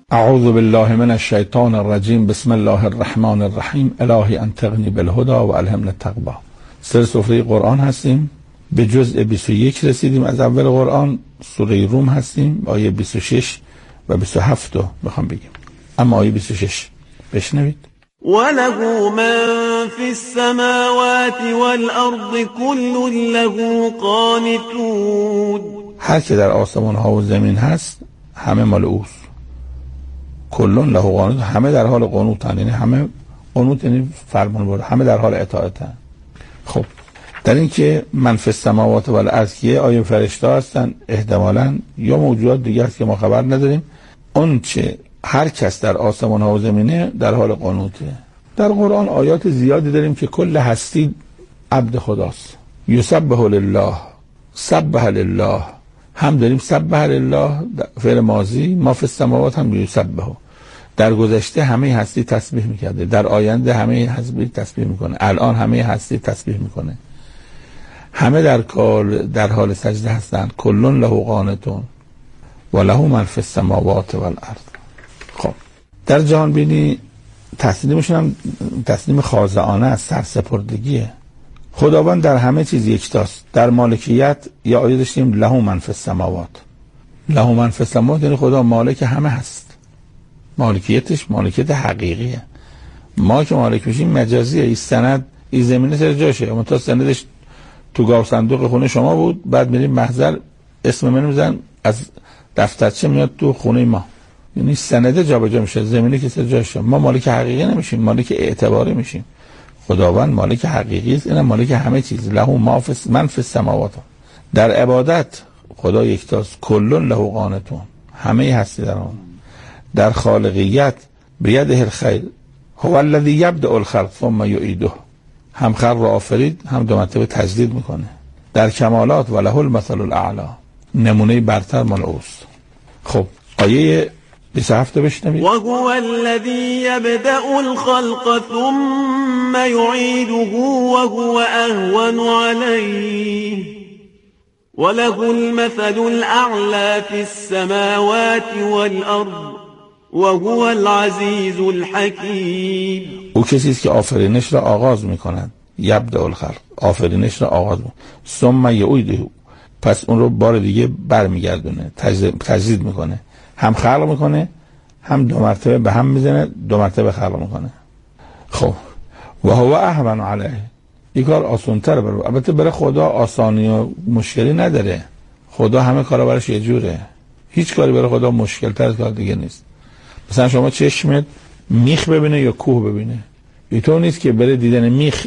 اعوذ بالله من الشیطان الرجیم. بسم الله الرحمن الرحیم. الهی انطقنی بالهدى و الهمنا التقوی. سر سفره قرآن هستیم، به جزء 21 رسیدیم از اول قرآن. سوره روم هستیم، آیه 26 و 27 رو بخوام بگیم. اما آیه 26 بشنوید. وله من في السماوات والارض كل له قانتون. هر که در آسمان ها و زمین هست همه مال اوست. کلون له قانت، همه در حال قنوتن، یعنی همه قنوت یعنی فرمان بردن، همه در حال اطاعتن. خب در این که من فی السماوات والارض که آیه فرشته هستن، احتمالاً یا موجودات دیگه هست که ما خبر نداریم. اون چه هر کس در آسمان ها و زمینه در حال قنوته. در قرآن آیات زیادی داریم که کل هستی عبد خداست. یسبح لله، سبح لله، هم داریم سبح لله فعل ماضی، ما فی السماوات هم یسبح. در گذشته همه هستی تسبیح میکرده، در آینده همه هستی تسبیح میکنه، الان همه هستی تسبیح میکنه. همه در حال سجده هستند. کلون له قانتون و له من فی السماوات والارض. خب در جهان بینی تسلیمشون هم تسلیم خاضعانه از سرسپردگیه. خداوند در همه چیز یکتاست. در مالکیت یا آیه داشتیم له من فی السماوات، له من فی السماوات یعنی خدا مالک همه هست. مالکیتش مالکیت حقیقیه. ما که مالک میشیم مجازیه. این سند این زمینه سر جاشه، اما تا سندش تو گاو صندوق خونه شما بود، بعد میریم محضر اسم منو میزن از دفترچه میاد تو خونه ما، یعنی سنده جابجا میشه، زمینه که سر جاشه. ما مالک حقیقی نمیشیم، مالک اعتباری میشیم. خداوند مالک حقیقی است، اینم مالک همه چیز. له ما فی من فی السماوات. در عبادت خدا یکتاست. کلون له قانتون، همه هستی در اون. در خالقیت بیده الخیر، هو الذی یبدأ الخلق ثم یعیده، هم خلق را آفرید هم دو مرتبه تجدید میکنه. در کمالات و له المثل الاعلی، نمونه برتر مال اوست. خب آیه 27 بشنوید. و هو الذی یبدأ الخلق ثم یعیده و هو اهون علیه وله المثل الاعلی فی السماوات والارض وهو العزیز الحکیم. او کسی است که آفرینش را آغاز می‌کند. یبدأ الخلق، آفرینش را آغاز می‌کند. ثم یعیده، پس اون رو بار دیگه برمیگردونه، تجدید میکنه. هم خلق میکنه هم دو مرتبه به هم میزنه، دو مرتبه خلق میکنه. خب و هو اهون علیه، این کار آسان‌تره برای. البته برای خدا آسانی و مشکلی نداره. خدا همه کارا براش یه جوره. هیچ کاری برای خدا مشکل تر از کار دیگه نیست. مثلا شما چشمت میخ ببینه یا کوه ببینه، اینطور نیست که بره دیدن میخ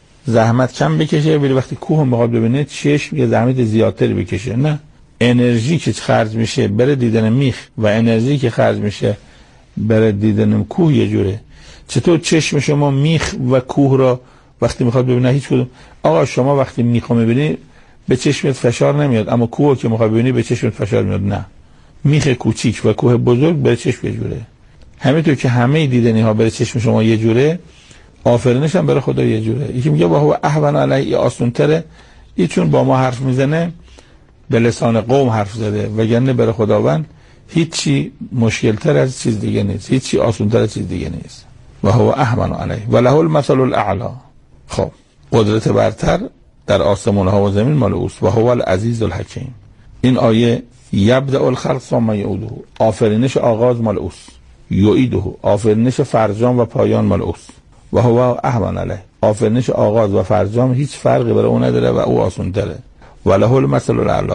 زحمت کم بکشه، ولی وقتی کوه میخواد ببینه چشم یه زحمت زیادتری بکشه. نه، انرژی که خرج میشه بره دیدن میخ و انرژی که خرج میشه بره دیدن کوه یه جوره. چطور چشم شما میخ و کوه را وقتی میخواد ببینه هیچ کدوم؟ آقا شما وقتی میخو میبینی به چشمت فشار نمیاد، اما کوه که میخواد ببینی به چشمت فشار میاد. نه، میخ کوچیک و کوه بزرگ به چشم یه جوره. همینطور که همه دیدنی ها به چشم شما یه جوره، آفرینش هم برای خدا یه جوره. یکی میگه هو اهون علیه، آسان‌تره. این چون با ما حرف میزنه به لسان قوم حرف زده، وگرنه برای خداوند هیچی مشکل تر از چیز دیگه نیست، هیچی آسان‌تر از چیز دیگه نیست. و هو اهون علیه و له المثل الاعلی. خب قدرت برتر در آسمان ها و زمین مال اوست. و هو العزیز الحکیم. این آیه یبدأ الخلق ثم یعیده، آفرینش آغاز مال اوست. یعیده، آفرینش فرجام و پایان مال اوست. و هو اهون علیه، آفرینش آغاز و فرجام هیچ فرقی برای اون نداره و او آسان تره. و له المثل الاعلی،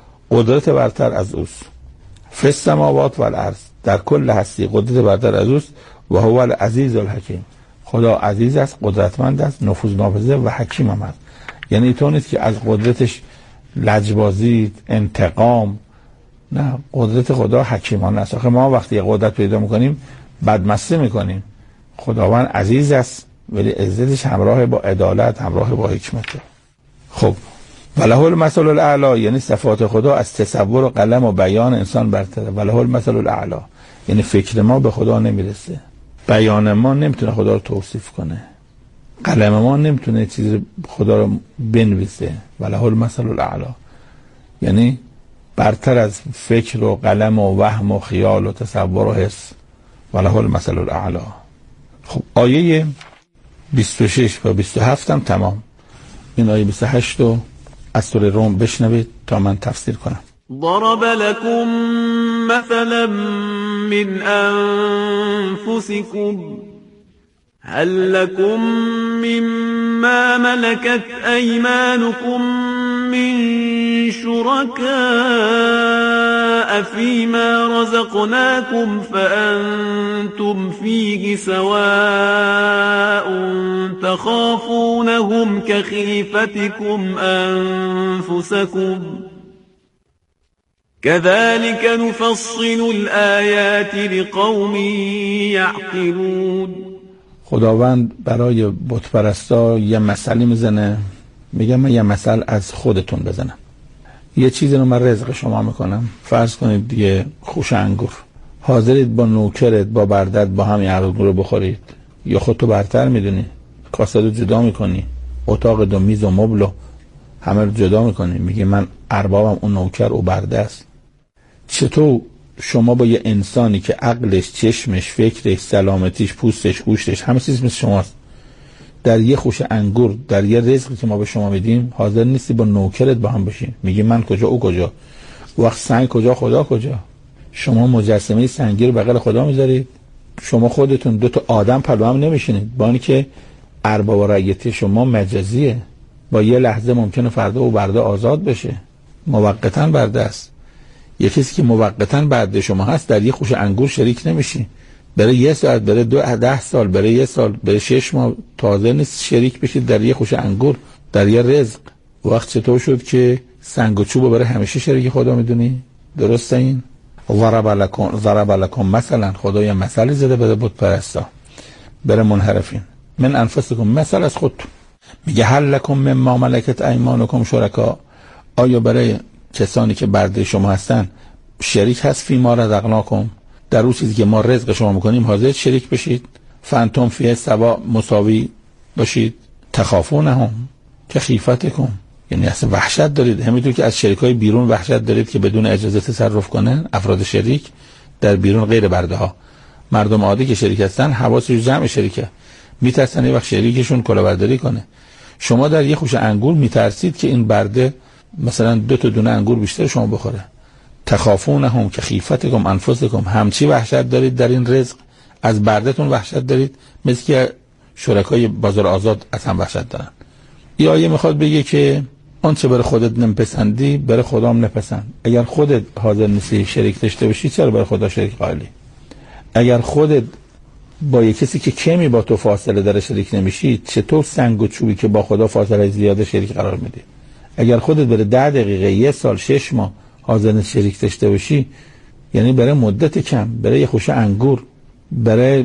قدرت برتر از اوست. فی السماوات والارض، در کل هستی قدرت برتر از اوست. و هو العزیز الحکیم، خدا عزیز است، قدرتمند است، نفوذ ناپذیر و حکیم هم است. یعنی تو نیست که از قدرتش لجبازی، انتقام، نه، قدرت خدا حکیمانه است. آخه ما وقتی قدرت پیدا میکنیم بدمسته میکنیم. خداوند عزیز است ولی عزتش همراه با عدالت، همراه با حکمت. خب وله المثل الاعلی یعنی صفات خدا از تصور و قلم و بیان انسان برتره. وله المثل الاعلی یعنی فکر ما به خدا نمیرسه، بیان ما نمیتونه خدا رو توصیف کنه، قلم ما نمیتونه چیز خدا رو بنویسه. وله المثل الاعلی یعنی برتر از فکر و قلم و وهم و خیال و تصور و حس. وله المثل الاعلی. خب آیه 26 و 27 هم تمام. این آیه 28 رو از سوره روم بشنوید تا من تفسیر کنم. ضرب لكم مثلا من أنفسكم هل لكم مما ملكت أيمانكم من شركاء فيما رزقناكم فأنتم فيه سواء تخافونهم كخيفتكم أنفسكم كذلك نفصل الآيات لقوم يعقلون. خداوند برای بت پرستا یه مثلی میزنه، میگه من یه مثل از خودتون بزنم. یه چیزی رو من رزق شما میکنم. فرض کنید یه خوش انگور، حاضرید با نوکرت با بردت با همین انگور رو بخورید، یا خودتو برتر میدونی، کاسه رو جدا میکنی، اتاق دو میز و مبل و همه رو جدا میکنی، میگه من اربابم اون نوکر و برده است. چطور شما با یه انسانی که عقلش، چشمش، فکرش، سلامتیش، پوستش، گوشتش همه چیز مثل شماست، در یه خوش انگور، در یه رزقی که ما به شما میدیم حاضر نیستی با نوکرت با هم باشین؟ میگی من کجا او کجا، وقت سنگ کجا خدا کجا. شما مجسمه سنگی رو بغل خدا میذارید. شما خودتون دو تا آدم پلو هم نمیشینید، با اینکه ارباب و رعیت شما مجازیه. با یه لحظه ممکنه فردا و برده آزاد بشه، موقتا برده است. یه کسی که موقتا برده شما هست در یه خوش انگور شریک نمیشی. برای یه ساعت، برای 10 سال، برای یه سال، برای 6 ماه تازه نیست شریک بشید در یه خوش انگور، در یه رزق. وقت چطور شد که سنگ و چوب برای همیشه شریک خدا میدونی؟ درسته این؟ ضرب لکم مثلا، خدا یه مثلی زده به بت پرستا، برای منحرفین. من انفسکم، مثل از خودتون. میگه هل لکم مما ملکت ایمانکم شرکا، آیا برای کسانی که برده شما هستن شریک هست فیما رزقناکم، در اون چیزی که ما رزق شما میکنیم حاضر شریک بشید؟ فانتم فیه سوا، مساوی باشید. تخافونهم کخیفتکم، یعنی اصلا وحشت دارید، همینطور که از شریکای بیرون وحشت دارید که بدون اجازه تصرف کنن. افراد شریک در بیرون غیر برده ها، مردم عادی که شریک هستن حواسش جمع شریکه، میترسن یه وقت شریکشون کلاهبرداری کنه. شما در یه خوش انگور میترسید که این برده مثلا 2 تا دونه انگور بیشتر شما بخوره. تخافونهم کخیفتکم انفسکم، همچی وحشت دارید در این رزق، از بردهتون وحشت دارید، مثل که شرکای بازار آزاد از هم وحشت دارن. این آیه میخواد بگه که آنچه برای خودت نمیپسندی برای خدا هم نپسند. اگر خودت حاضر نیستی شریک داشته باشی چرا برای خدا شریک قائلی؟ اگر خودت با یک کسی که کمی با تو فاصله داره شریک نمیشی، چطور سنگ و چوبی که با خدا فاصله زیاده شریک قرار میدی؟ اگر خودت برای 10 دقیقه، 1 سال، 6 ماه حاضر نیستی شریک داشته باشی، یعنی برای مدت کم، برای یه خوشه انگور، برای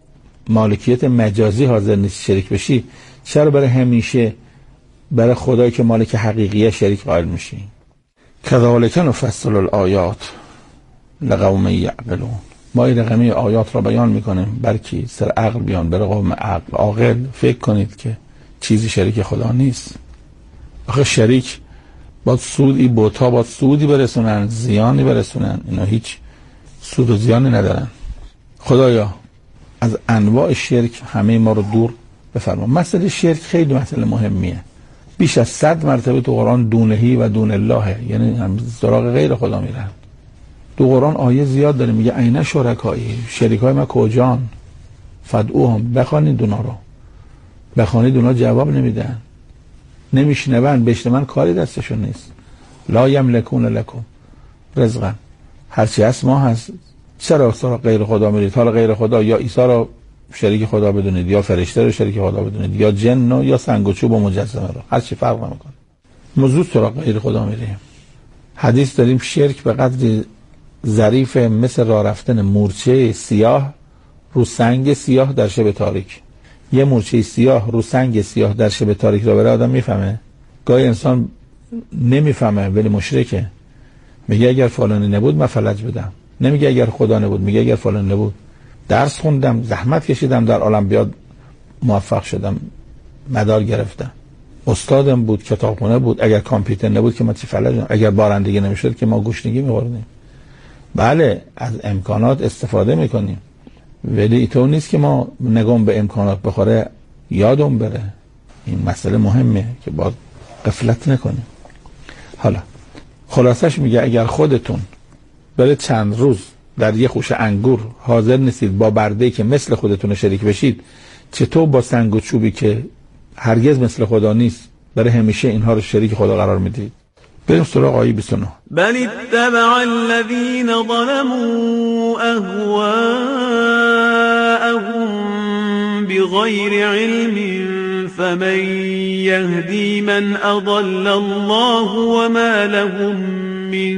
مالکیت مجازی حاضر نیستی شریک بشی، چرا برای همیشه برای خدایی که مالک حقیقیه شریک قائل میشی؟ کذالک نفصل الآیات لقوم یعقلون. ما این رقمی آیات را بیان میکنیم برکی سر عقل بیان، برای قوم عاقل. فکر کنید که چیزی شریک خدا نیست. آخه شریک باید سودی، بوتا باید سودی برسونن، زیانی برسونن، اینا هیچ سود و زیانی ندارن. خدایا از انواع شرک همه ما رو دور بفرما. مسئله شرک خیلی مسئله مهمیه، بیش از 100 مرتبه تو قرآن دونهی و دون الله، یعنی هم سراغ غیر خدا میرن. تو قرآن آیه زیاد داره میگه عین شرکایی، شریکای ما کجان؟ فدعوهم، بخوانید اونا رو، بخوانید اونا جواب نمیدن، نمیشنون، بشنون کاری دستشون نیست. لا یملکون لکم رزقا، هرچی هست ما هست. چرا سراغ غیر خدا میرید؟ حالا غیر خدا یا عیسی رو شریک خدا بدونید، یا فرشته رو شریک خدا بدونید، یا جن رو، یا سنگ و چوب و مجسمه رو، هر چی فرق نمیکنه. موضوع سراغ غیر خدا میریم. حدیث داریم شرک به قدری ظریف مثل راه رفتن مورچه سیاه رو سنگ سیاه در شب تاریک. یه مورچه سیاه رو سنگ سیاه در شب تاریک رو بره آدم میفهمه؟ گاهی انسان نمیفهمه ولی مشرکه. میگه اگر فلانی نبود من فلج بدم. نمیگه اگر خدا نبود، میگه اگر فلان نبود. درس خوندم، زحمت کشیدم، در المپیاد موفق شدم، مدال گرفتم. استادم بود، کتابخونه بود. اگر کامپیوتر نبود که ما چی فلجم، اگر بارندگی نمیشد که ما گوشنگی می‌خوردیم. بله از امکانات استفاده میکنیم، ولی اینطور نیست که ما نگام به امکانات بخوره یادم بره. این مسئله مهمه که باید غفلت نکنیم. حالا خلاصش میگه اگر خودتون برای چند روز در یه خوشه انگور حاضر نیستید با برده‌ای که مثل خودتون شریک بشید، چطور با سنگ و چوبی که هرگز مثل خدا نیست برای همیشه اینها رو شریک خدا قرار میدید؟ بریم سراغ آیه 29. بل اتبع الذين ظلموا اهواءهم بغير علم فمن يهدي من اضل الله وما لهم من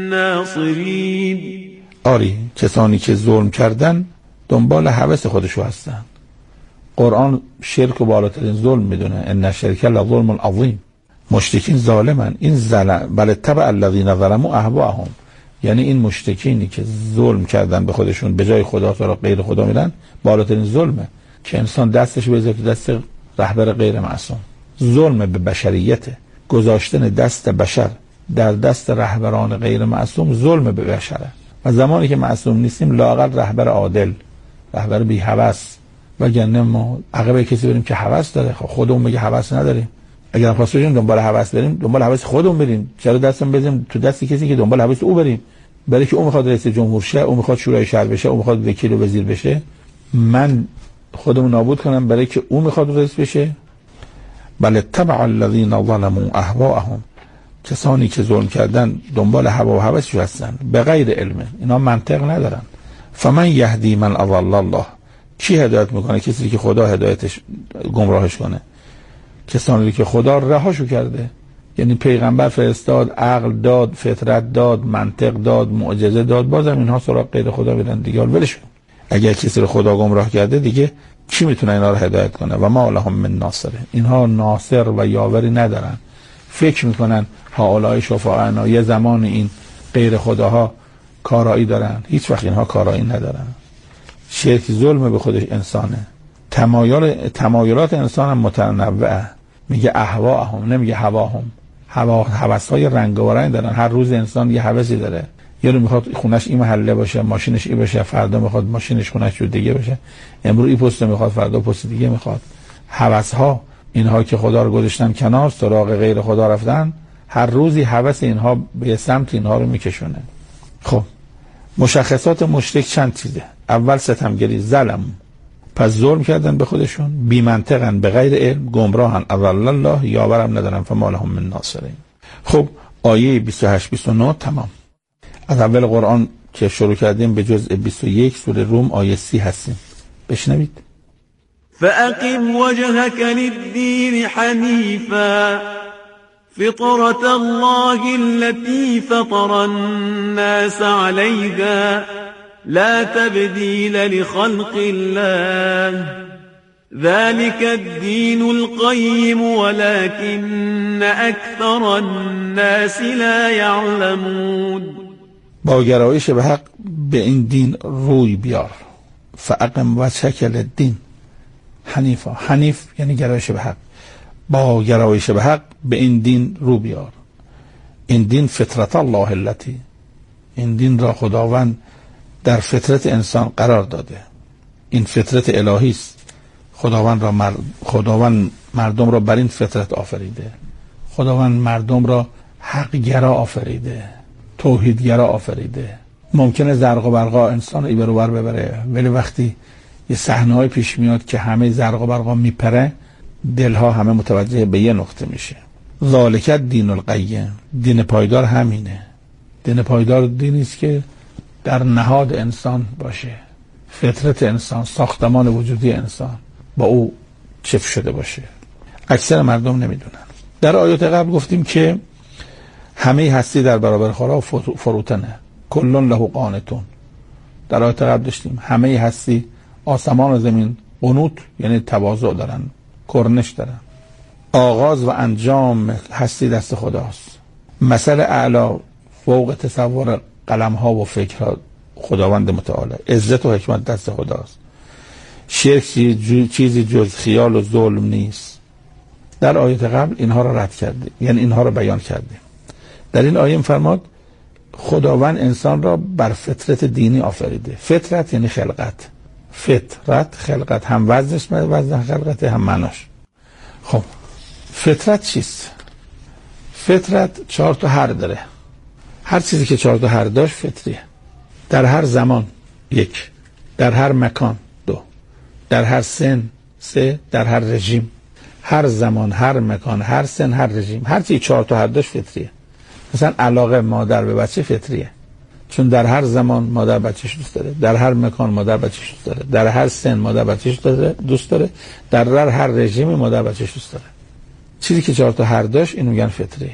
ناصرین. آری کسانی که ظلم کردن دنبال هوس خودشو هستن. قرآن شرک و بالاترین ظلم میدونه. ان الشرک لظلم عظیم. مشرکین ظالمن. این بل اتبع الذین ظلموا اهواءهم، یعنی این مشرکینی که ظلم کردن به خودشون به جای خدا تا غیر خدا میرن، بالاترین ظلمه که انسان دستش بذاره تو دست رهبر غیر معصوم. ظلم به بشریت، گذاشتن دست بشر در دست رهبران غیر معصوم ظلم به بشره. و زمانی که معصوم نیستیم لااقل رهبر عادل، رهبر بی هوس. وگرنه ما عقب کسی بریم که هوس داره، خب خودمون میگه هوس نداریم. اگر خواستیم دنبال هوس بریم، دنبال هوس خودمون بریم. چرا دستم بزنیم تو دست کسی که دنبال هوس او بریم؟ برای که او میخواد رئیس جمهور شه، او میخواد شورای شهر بشه، او میخواد وکیل و وزیر بشه. من خودمو نابود کنم برای که او میخواد رئیس بشه؟ بل اتبع الذین ظلموا اهواءهم، کسانی که ظلم کردن دنبال هوا و هوسش هستن به غیر علم. اینا منطق ندارن. فمن یهدی من اضل الله، کی هدایت میکنه؟ کسی که خدا هدایتش گمراهش کنه. کسانی که خدا رهاشو کرده، یعنی پیغمبر فرستاد، عقل داد، فطرت داد، منطق داد، معجزه داد، بازم اینها سراغ غیر خدا میرن دیگه. ولش. اگر کسی رو خدا گمراه کرده دیگه کی میتونه اینا رو هدایت کنه؟ و ما لهم من ناصر. اینها ناصر و یاوری ندارن. فکر میکنن هؤلاء شفعاءنا، یه زمان این غیر خداها کارایی دارن. هیچ وقت اینها کارایی ندارن. شرک ظلم به خودش انسانه. تمایلات انسان هم متنوعه. میگه اهواهم، نمیگه هواهم. هوس‌های رنگ و رنگ دارن. هر روز انسان یه هوسی داره. یه رو میخواد خونش این محله باشه، ماشینش این باشه، فردا میخواد ماشینش خونش رو دیگه باشه، امروز این پست میخواد، فردا پست دیگه میخواد. هوس‌ها، اینها که خدا رو گذاشتن کنار، سراغ غیر خدا رفتن، هر روزی هوس اینها به سمت اینها رو میکشونه. خب مشخصات مشرک چند چیزه. اول ستمگری، ظلم، پس ظلم کردن به خودشون، بی منطقن، به غیر علم، گمراهن، اضل الله، یاورم ندارن، فما لهم من ناصرین. خب آیه 28 29 تمام. از اول قرآن که شروع کردیم به جزء 21 سوره روم آیه 30 هستیم. بشنوید. فأقم وجهك للدين حنيفا فطرة الله التي فطر الناس عليها لا تبديل لخلق الله ذلك الدين القيم ولكن أكثر الناس لا يعلمون. با گرایش به حق به این دین روی بیار. فاقم وجهک للدین حنیفا. حنیف یعنی گرایش به حق. با گرایش به حق به این دین رو بیار. این دین فطرت الله التی، این دین را خداوند در فطرت انسان قرار داده. این فطرت الهی است. خداوند مردم را بر این فطرت آفریده. خداوند مردم را حق گرا آفریده، توحید گرا آفریده. ممکنه زرق و برقا انسان ای برو بر ببره، ولی وقتی یه صحنه‌ای پیش میاد که همه زرق و برقا میپره، دلها همه متوجه به یه نقطه میشه. ذالک الدین القیم. دین پایدار همینه. دین پایدار دینی است که در نهاد انسان باشه، فطرت انسان، ساختمان وجودی انسان با او چف شده باشه. اکثر مردم نمیدونن. در آیات قبل گفتیم که همه هستی در برابر خدا فروتنه. کلون له قانتون. در آیات قبل داشتیم همه هستی، آسمان و زمین، قنوت یعنی تواضع دارن، کرنش دارن. آغاز و انجام هستی دست خداست. مثل اعلا فوق تصور قلم ها و فکرها خداوند متعال. عزت و حکمت دست خداست. شرک چیزی جز خیال و ظلم نیست. در آیه قبل اینها را رد کرده، یعنی اینها را بیان کرده. در این آیه فرماد خداوند انسان را بر فطرت دینی آفریده. فطرت یعنی خلقت، فطرت خلقت، هم وزنش وزن خلقت، هم معناش. خب فطرت چیست؟ فطرت 4 تا حر داره. هر چیزی که 4 تا حر داشت فطریه. در هر زمان 1، در هر مکان 2، در هر سن 3، در هر رژیم. هر زمان، هر مکان، هر سن، هر رژیم، هر چیزی 4 تا حر داشت فطریه. مثلا علاقه مادر به بچه فطریه، چون در هر زمان مادر بچه‌ش دوست داره، در هر مکان مادر بچه‌ش دوست داره، در هر سن مادر بچه‌ش دوست داره، در هر رژیم مادر بچه‌ش دوست داره. چیزی که 4 تا حر داشت اینو میگن فطریه.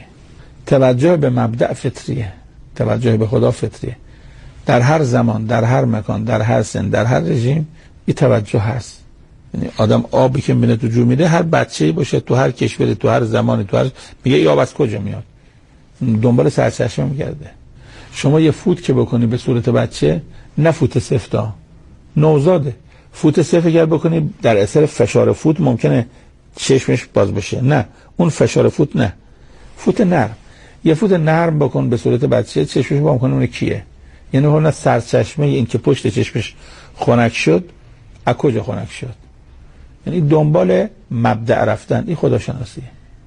توجه به مبدأ فطریه، توجه به خدا فطریه. در هر زمان، در هر مکان، در هر سن، در هر رژیم این توجه هست. یعنی آدم آبی که میره تو جو میده، هر بچه‌ای باشه تو هر کشوری، تو هر زمانی، تو هر میگه این آب از کجا میاد، دنبال سرچشمه میگرده. شما یه فوت که بکنی به صورت بچه، نه فوت سفتا، نوزاده، فوت سفت اگر بکنی در اثر فشار فوت ممکنه چشمش باز بشه، نه اون فشار فوت، نه فوت نرم. یه فوت نرم بکن به صورت بچه، چشمش باز کنه اون کیه، یعنی اون سرچشمه این که پشت چشمش خنک شد، از کجا خنک شد، یعنی دنبال مبدأ رفتن. این خداشناسیه.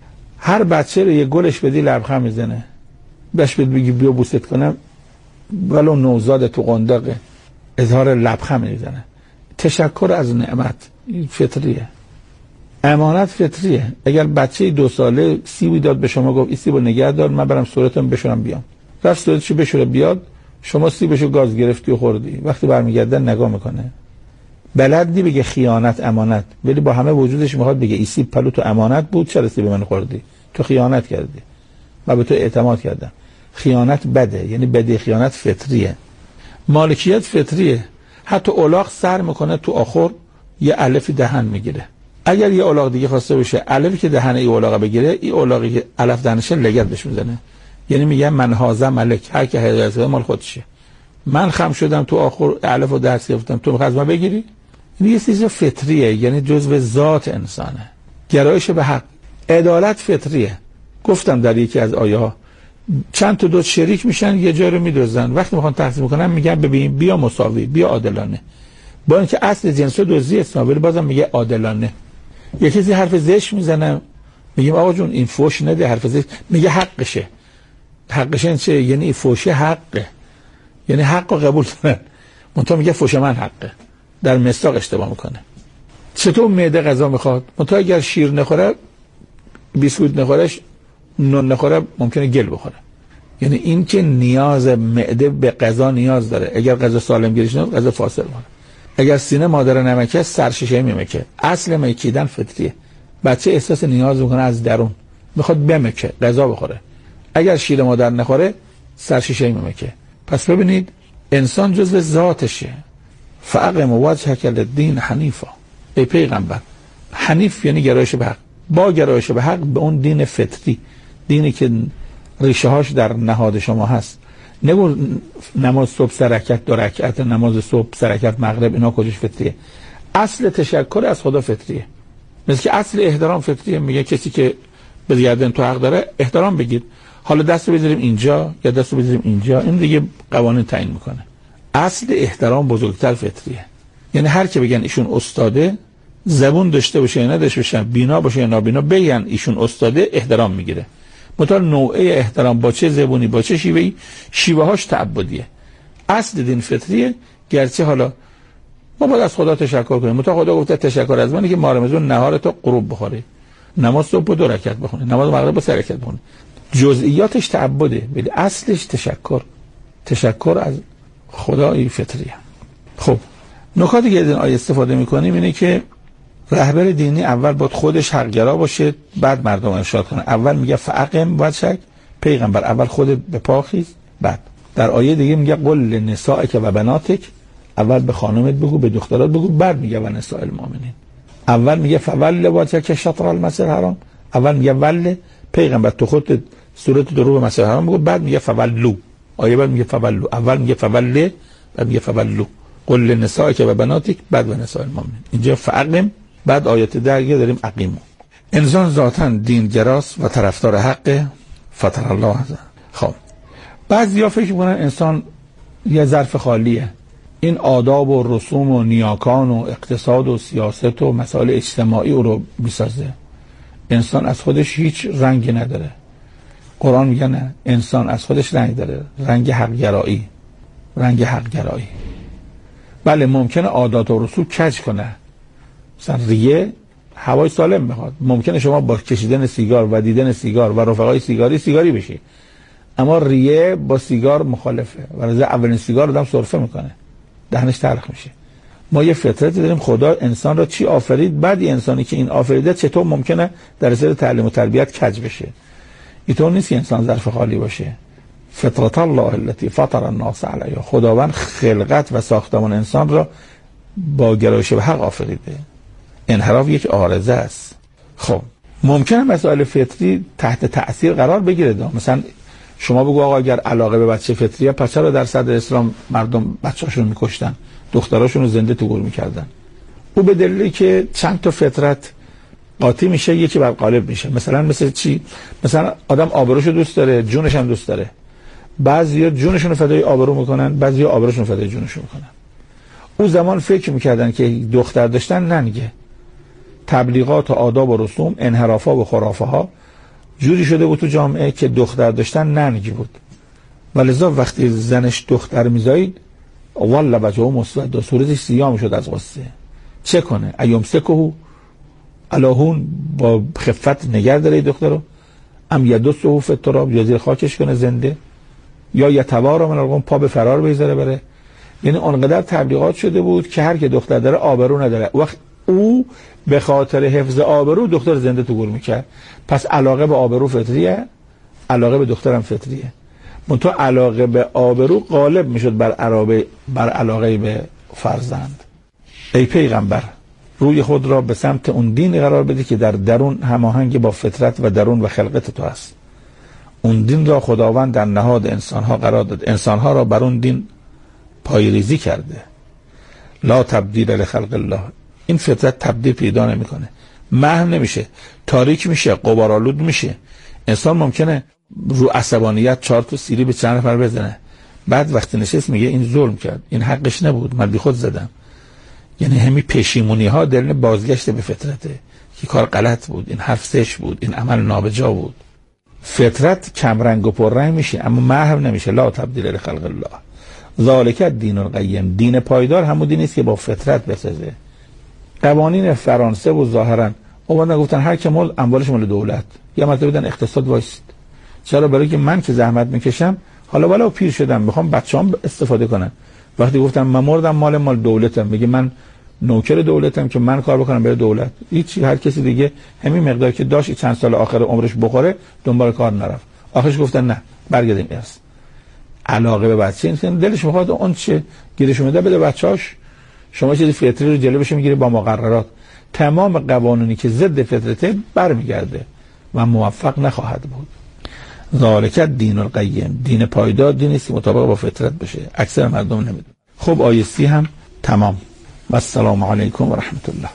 هر بچه رو یه گلش بدی لبخند میزنه، بهش بگی بیا بوست کنم، ولو نوزاد تو قنداقه اظهار لبخند میزنه. تشکر از نعمت فطریه. امانت فطریه. اگر بچه 2 ساله سیبی داد به شما، گفت این سیبو نگه دار من برم صورتم بشورم بیام، رفت صورتشو بشوره بیاد، شما سیبشو گاز گرفتی و خوردی، وقتی برمیگردن نگاه میکنه. بلد نی بگه خیانت امانت، ولی با همه وجودش میخواد بگه این سیب پلو تو امانت بود، چرا سیب من خوردی؟ تو خیانت کردی، من به تو اعتماد کردم. خیانت بده، یعنی بده خیانت فطریه. مالکیت فطریه. حتی الاغ سر میکنه تو آخر یه الف دهن میگیره. اگر یه الاغ دیگه خواسته باشه الفی که دهن این الاغ بگیره، این الاغی که الف دهنشه لگد بهش میزنه، یعنی میگه من هاذا ملک، هر کی هدایت مال خودشه. من خم شدم تو آخر الفو درس گرفتم، تو میخوای از من بگیری؟ این یه چیز فطریه، یعنی جزء ذات انسانه. گرایش به حق. عدالت فطریه. گفتم در یکی از آیه ها چند تا دوست شریک میشن یه جا رو میدزدن، وقتی میخوان تقسیم کنن میگن ببین بیا مساوی، بیا عادلانه، با اینکه اصل جنس دزدی اسلام، ولی بازم میگه عادلانه. یه کسی حرف زشت میزنه میگیم آقا جون این فوش نده، حرف زشت، میگه حقشه. حقشه چه؟ یعنی فوش حقه، یعنی حق رو قبول کنن، منتها میگه فوش من حقه، در مصداق اشتباه میکنه. چطور معده غذا میخواد؟ منتها اگر شیر نخوره، بیسکویت نخوره، نون نخوره، ممکنه گل بخوره. یعنی این که نیاز معده به غذا نیاز داره، اگر غذا سالم گیرش نمیاد غذا فاصل کنه. اگر سینه مادر نمکه، سرشیشه میمکه. اصل مکیدن فطریه. بچه احساس نیاز میکنه از درون، میخواد بمکه، غذا بخوره. اگر شیر مادر نخوره سرشیشه میمکه. پس ببینید انسان جزء ذاتشه. فاقم وجهک للدین حنیفا. ای پیغمبر، حنیف یعنی گرایش به حق، با گرایش به حق به اون دین فطری، دینی که ریشه هاش در نهاد شما هست. نگو نماز صبح 3 رکعت 2 رکعت، نماز صبح 3 رکعت مغرب، اینا کجاش فطریه؟ اصل تشکر از خدا فطریه. مثل که اصل احترام فطریه، میگه کسی که به گردن تو حق داره احترام بگیر، حالا دستو بذاریم اینجا یا دستو بذاریم اینجا، این دیگه قوانین تعیین میکنه. اصل احترام بزرگتر فطریه. یعنی هر کی بگن ایشون استاده، زبون داشته باشه یا نداشته باشه، بینا باشه یا نابینا، بگن ایشون استاده، احترام میگیره. مطابق نوعه احترام با چه زبونی، با چه شیوهی، شیوه‌هاش تعبدیه. اصل دین فطریه، گرچه حالا ما باید از خدا تشکر کنیم. مطابق خدا گفته تشکر از منی که ما رمضان نهار تو غروب بخوری، نماز صبح 2 رکعت بخونی، نماز مغرب 3 رکعت بخونی. جزئیاتش تعبده، ولی اصلش تشکر از خدای فطریه. خب نکاتی که از این آیه استفاده می‌کنیم اینه که رهبر دینی اول باید خودش حق‌گرا باشه، بعد مردم ارشاد کنه. اول میگه فاقم وجهک، پیغمبر اول خودت به پا خیز، بعد در آیه دیگه میگه قل لنسائک و بناتک، اول به خانمت بگو، به دخترات بگو، بعد میگه و نساء المؤمنین. اول میگه فول وجهک شطر المسجد الحرام، اول میگه ول، پیغمبر تو خودت صورت رو به مسجد الحرام بگو، بعد میگه فولو. آیه بعد میگه فولو، اول میگه فول، بعد میگه فولو. قل لنسائک و بناتک، بعد و نساء المؤمنین. اینجا فاقم، بعد آیات دیگه داریم اقیمو. انسان ذاتاً دینگراست و طرفدار حق، فطر الله هست. خب بعضیا فکر میکنن انسان یه ظرف خالیه، این آداب و رسوم و نیاکان و اقتصاد و سیاست و مسائل اجتماعی او رو میسازه. انسان از خودش هیچ رنگی نداره. قرآن میگه نه، انسان از خودش رنگ داره، رنگ حق‌گرایی. رنگ حق‌گرایی. بله ممکنه عادات و رسوم کج کنه، مثلا ریه هوای سالم میخواد، ممکنه شما با کشیدن سیگار و دیدن سیگار و رفقای سیگاری بشی، اما ریه با سیگار مخالفه و از اولین سیگار آدم سرفه میکنه، دهنش تلخ میشه. ما یه فطرتی داریم، خدا انسان را چی آفرید، بعد انسانی که این آفریده چطور ممکنه در اثر تعلیم و تربیت کج بشه. اینطور نیست که انسان ظرف خالی باشه. فطرت الله التي فطر الناس علیها، خداوند خلقت و ساختمان انسان را با گرایش به حق آفریده. انحراف یک عارضه است. خب ممکنه مسائل فطری تحت تأثیر قرار بگیره. مثلا شما بگو آقا اگر علاقه به بچه فطریه، پس چرا در صدر اسلام مردم بچه‌هاشون رو می‌کشتن، دختراشون رو زنده تو گور می‌کردن؟ او به دلیلی که چند تا فطرت قاطی میشه، یکی بر غالب میشه. مثل چی؟ مثلا آدم آبروشو دوست داره، جونش هم دوست داره. بعضیا جونشون رو فدای آبرو میکنن، بعضیا آبروشون رو فدای جونشون میکنن. او زمان فکر میکردن که دختر داشتن ننگه. تبلیغات و آداب و رسوم، انحرافا و خرافه ها جوری شده بود تو جامعه که دختر داشتن ننگی بود. ولذا وقتی زنش دختر میزایید، والله بچه‌ها مسود، صورتش سیاه میشد از غصه. چه کنه؟ ایومسکو الهون، با خفت نگه داره دختر رو، ام یدسو فی التراب، یا زیر خاکش کنه زنده، یا یتوارا من القوم، پا به فرار بذاره بره. یعنی اونقدر تبلیغات شده بود که هر که دختر داره آبرو نداره. وقت او به خاطر حفظ آبرو دختر زنده تو گور میکرد. پس علاقه به آبرو فطریه، علاقه به دخترم فطریه. منتها علاقه به آبرو غالب میشد بر علاقه به فرزند. ای پیغمبر، روی خود را به سمت اون دین قرار بده که در درون هماهنگ با فطرت و درون و خلقت تو است. اون دین را خداوند در نهاد انسانها قرار داد، انسانها را بر اون دین پایریزی کرده. لا تبدیل لخلق الله، این فطرت تبدیل پیدا نمیکنه، محو نمیشه، تاریک میشه، غبارآلود میشه. انسان ممکنه رو عصبانیت 4 تا سیلی به چند نفر بزنه، بعد وقتی نشست میگه این ظلم کرد، این حقش نبود، من بی خود زدم. یعنی همین پشیمونی ها دلیل بازگشت به فطرته که کار غلط بود، این حرف زشت بود، این عمل نابجا بود. فطرت کم رنگ و پر رنگ میشه اما محو نمیشه. لا تبدیل لخلق الله ذالک الدین القیم، دین پایدار همون دینی است که با فطرت بسازه. قوانین فرانسه و ظاهرا اومدن گفتن هر کی مال اموالش مال دولت، یا مثلا بودن اقتصاد وایست. چرا؟ برای که من که زحمت میکشم، حالا ولو پیر شدم میخوام بچه‌ام استفاده کنن. وقتی گفتم من مردم مال دولتم، میگه من نوکر دولتم که من کار بکنم برای دولت. هیچ، هر کسی دیگه همین مقدار که داشت چند سال آخر عمرش بخوره دنبال کار نرفت. آخرش گفتن نه برگردیم ارث. علاقه به بچه این دلش میخواد اون چه گیرش اومده بده بچه‌اش. شما چیزی فطری رو جلوش میگیری با مقررات. تمام قوانینی که ضد فطرته برمیگرده و موفق نخواهد بود. ذالک الدین القیم، دین پایدار دینی است که مطابق با فطرت بشه. اکثر مردم نمیدونن. خب آیه 30 هم تمام. و السلام علیکم و رحمت الله.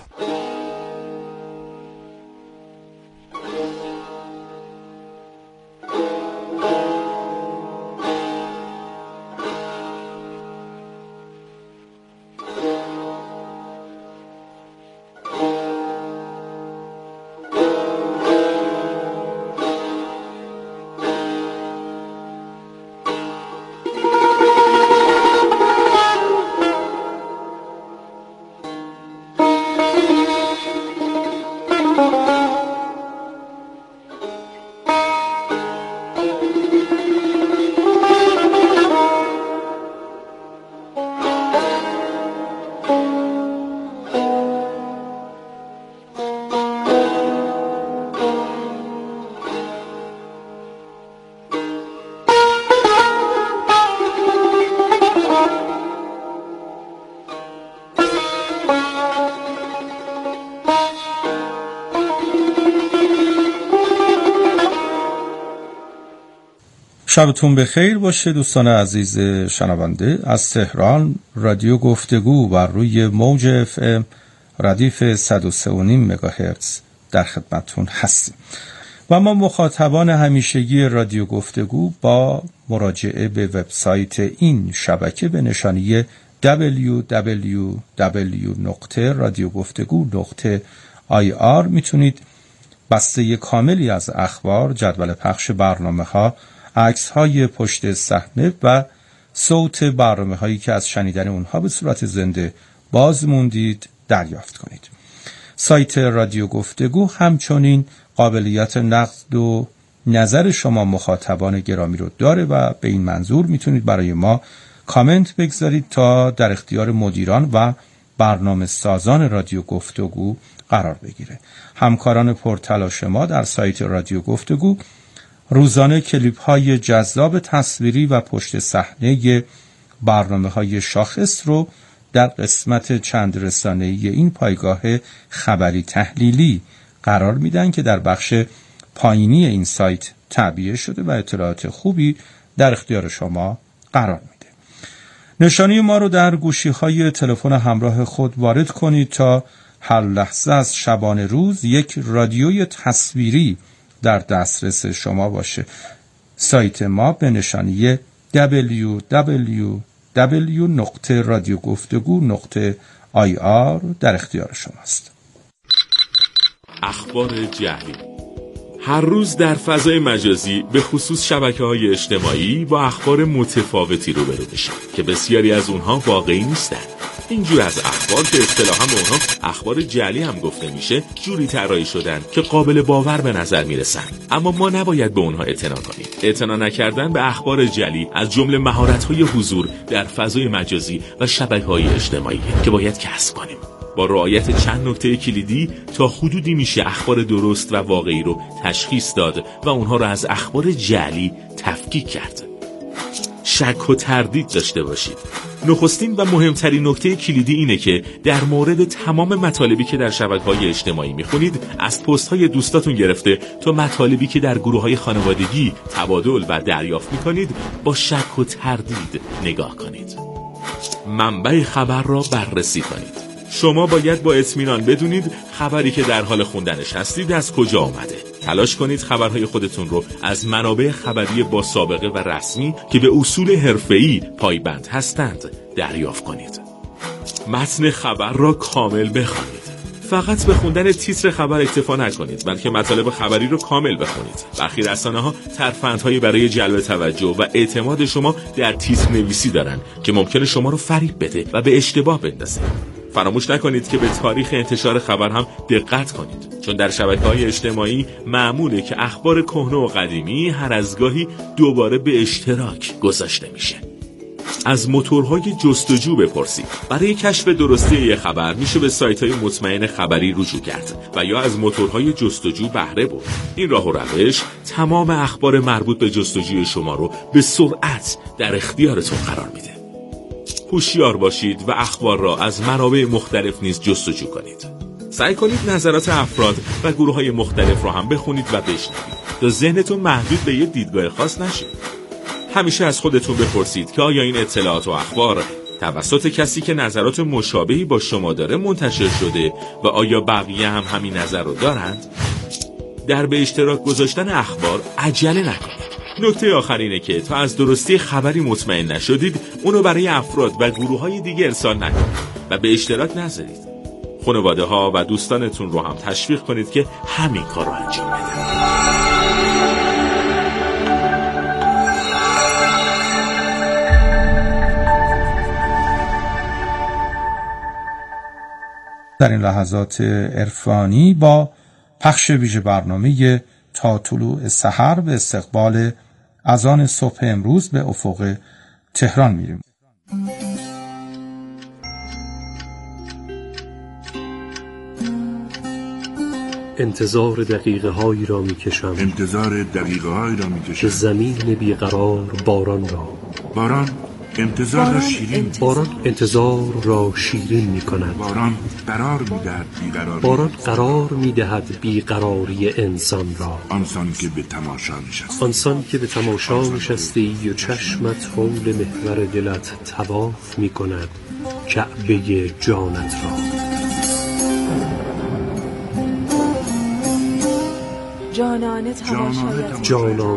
شبتون بخیر باشه دوستان عزیز شنونده. از تهران رادیو گفتگو بر روی موج FM ردیف 103.5 مگاهرتز در خدمتتون هستیم. و ما مخاطبان همیشگی رادیو گفتگو با مراجعه به وبسایت این شبکه به نشانی www.radiogoftego.ir میتونید بسته کاملی از اخبار، جدول پخش برنامه‌ها، عکس‌های پشت صحنه و صوت برنامه‌هایی که از شنیدن اونها به صورت زنده باز موندید دریافت کنید. سایت رادیو گفتگو همچنین قابلیت نقد و نظر شما مخاطبان گرامی رو داره و به این منظور میتونید برای ما کامنت بگذارید تا در اختیار مدیران و برنامه سازان رادیو گفتگو قرار بگیره. همکاران پرتلاش ما در سایت رادیو گفتگو روزانه کلیپ های جذاب تصویری و پشت صحنه برنامه های شاخص رو در قسمت چند رسانه‌ای این پایگاه خبری تحلیلی قرار میدن که در بخش پایینی این سایت تعبیه شده و اطلاعات خوبی در اختیار شما قرار میده. نشانی ما رو در گوشی‌های تلفن همراه خود وارد کنید تا هر لحظه از شبانه روز یک رادیوی تصویری در دسترس شما باشه. سایت ما به نشانی www.radiogoftego.ir در اختیار شماست. اخبار جعلی هر روز در فضای مجازی به خصوص شبکه‌های اجتماعی با اخبار متفاوتی روبرو میشیم که بسیاری از اونها واقعی نیستن. اینجور از اخبار که اصطلاحاً به اونها اخبار جعلی هم گفته میشه جوری طراحی شدن که قابل باور به نظر میرسن، اما ما نباید به اونها اعتنا کنیم. اعتنا نکردن به اخبار جعلی از جمله مهارت‌های حضور در فضای مجازی و شبکه‌های اجتماعی که باید کسب کنیم. با رعایت چند نکته کلیدی تا حدودی میشه اخبار درست و واقعی رو تشخیص داد و اونها رو از اخبار جعلی تفکیک کرد. شک و تردید داشته باشید. نخستین و مهمترین نکته کلیدی اینه که در مورد تمام مطالبی که در شبکه‌های اجتماعی میخونید، از پست‌های دوستاتون گرفته تا مطالبی که در گروه‌های خانوادگی تبادل و دریافت میکنید، با شک و تردید نگاه کنید. منبع خبر را بررسی کنید. شما باید با اطمینان بدونید خبری که در حال خوندنش هستید از کجا آمده. تلاش کنید خبرهای خودتون رو از منابع خبری با سابقه و رسمی که به اصول حرفه‌ای پایبند هستند دریافت کنید. متن خبر را کامل بخوانید. فقط به خوندن تیتر خبر اکتفا نکنید، بلکه مطالب خبری رو کامل بخونید. برخی رسانه‌ها ترفندهایی برای جلب توجه و اعتماد شما در تیتر نویسی دارن که ممکنه شما رو فریب بده و به اشتباه بندازه. فراموش نکنید که به تاریخ انتشار خبر هم دقت کنید، چون در شبکه‌های اجتماعی معموله که اخبار کهنه و قدیمی هر از گاهی دوباره به اشتراک گذاشته میشه. از موتورهای جستجو بپرسید. برای کشف درستی یک خبر میشه به سایت‌های مطمئن خبری رجوع کرد و یا از موتورهای جستجو بهره برد. این راه و روش تمام اخبار مربوط به جستجوی شما رو به سرعت در اختیارتون قرار میده. هوشیار باشید و اخبار را از منابع مختلف نیز جستجو کنید. سعی کنید نظرات افراد و گروه‌های مختلف را هم بخونید و بشنوید تا ذهنتون محدود به یک دیدگاه خاص نشه. همیشه از خودتون بپرسید که آیا این اطلاعات و اخبار توسط کسی که نظرات مشابهی با شما داره منتشر شده و آیا بقیه هم همین نظر رو دارند؟ در به اشتراک گذاشتن اخبار عجله نکنید. نکته آخر اینه که تا از درستی خبری مطمئن نشدید اونو برای افراد و گروه‌های دیگه ارسال نکنید و به اشتراک نذارید. خانواده ها و دوستانتون رو هم تشویق کنید که همین کار رو انجام بدن. در این لحظات عرفانی با پخش ویژه برنامه تا طلوع سحر به استقبال اذان صبح امروز به افق تهران میریم. انتظار دقیقه هایی را می کشم، به زمین بیقرار باران را. باران انتظار را شیرین می کند. باران قرار می دهد بیقراری انسان را. آنسان که به تماشا نشستی و چشمت حول محور دلت طواف می کند کعبه جانت را. جانانه تماشایت جانانه